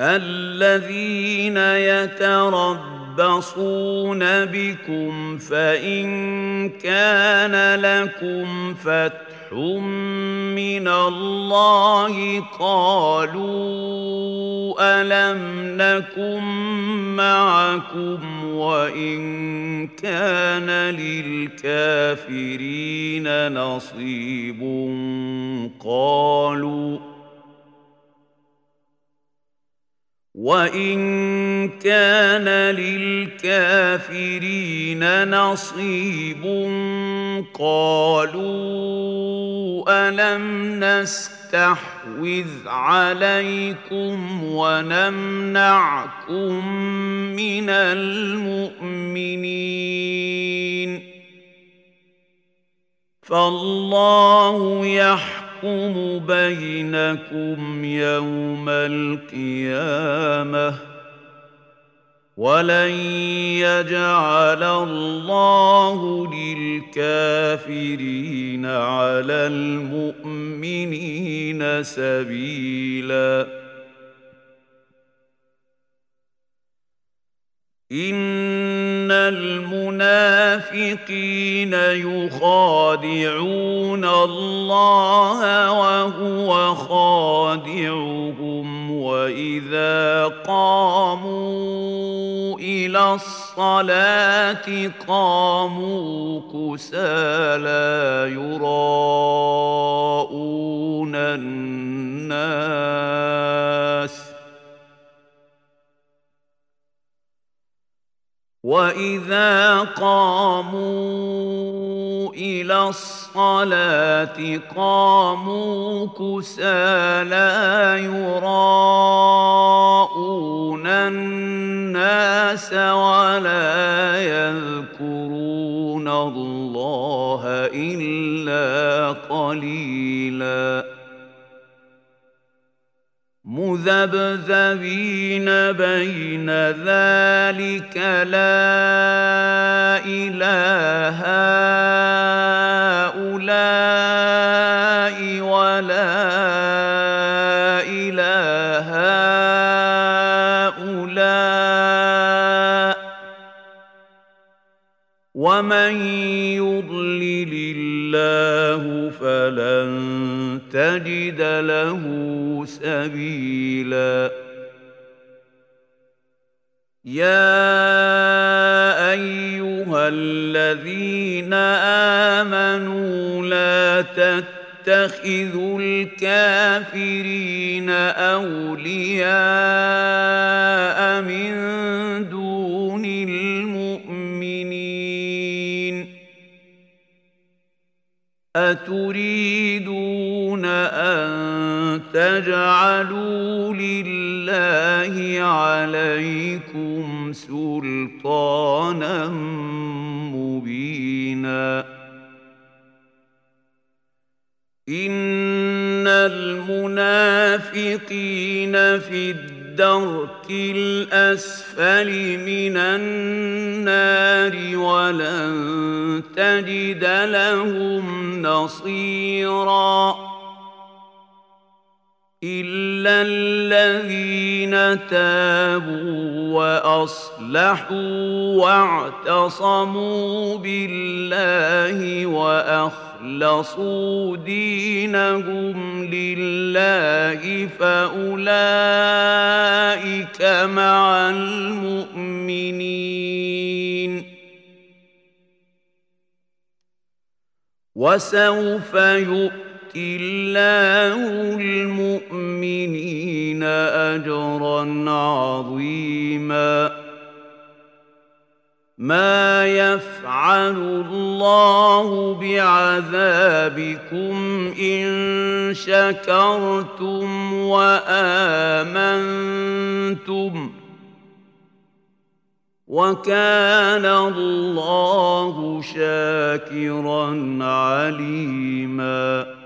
الذين يتربصون بكم فإن كان لكم فتح من الله قالوا ألم نكن معكم وإن كان للكافرين نصيب قالوا ألم نستحوذ عليكم ونمنعكم من المؤمنين فالله يحكم بينكم يوم القيامة ولن يجعل الله للكافرين على المؤمنين سبيلا إن المنافقين يخادعون الله وهو خادعهم وإذا قاموا إلى الصلاة قاموا كسالى يراءون الناس وَإِذَا قَامُوا إِلَى الصَّلَاةِ قَامُوا كُسَالَىٰ يُرَاءُونَ النَّاسَ وَلَا يَذْكُرُونَ اللَّهَ إِلَّا قَلِيلًا مذبذبين بين ذلك لا إله هؤلاء ولا إله هؤلاء ومن يضلل الله فلن تجد له سبيلا يا أيها الذين آمنوا لا تتخذوا الكافرين أولياء من دون المؤمنين أتريدون أن تجعلوا لله عليكم سلطانا مبينا إن المنافقين في الدرك الأسفل من النار ولن تجد لهم نصيرا إلا الذين تابوا وأصلحوا واعتصموا بالله وأخلصوا دينهم لله فأولئك مع المؤمنين وسوف يؤتي الله المؤمنين أجرا عظيما ما يفعل الله بعذابكم إن شكرتم وآمنتم وكان الله شاكرا عليما